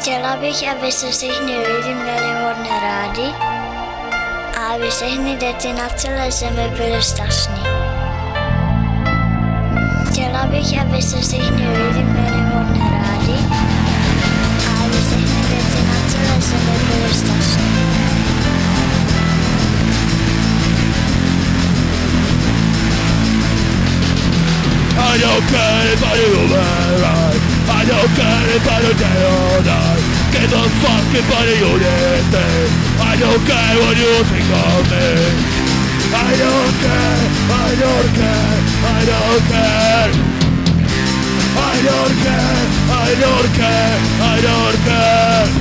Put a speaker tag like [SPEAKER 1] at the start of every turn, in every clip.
[SPEAKER 1] Chtěla bych, aby se všichni lidi měli hodně rádi a aby všechny děti na celé zemi byly šťastní. Chtěla bych, aby se všichni lidi měli hodně rádi a aby všechny děti na celé zemi byly šťastní.
[SPEAKER 2] I don't care if I do right. I don't care if I do day or night. Give a fuck if I do anything. I don't care what you think of me. I don't care, I don't care, I don't care. I don't care, I don't care, I don't care.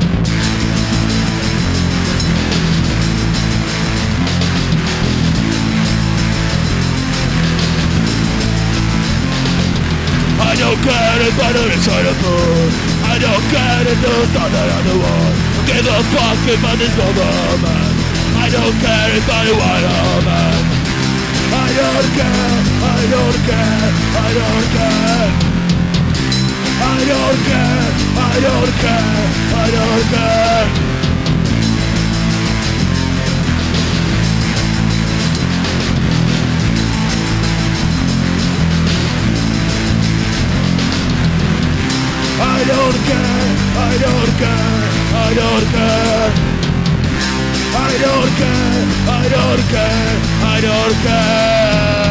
[SPEAKER 2] I don't care if I don't enjoy the food. I don't care if there's nothing on the wall. Give a fuck if I discover man. I don't care if I want a man. I don't care, I don't care, I don't care. I don't care, I don't care, I don't care. I don't care, I don't care, I don't care. I don't care, I don't care, I don't care.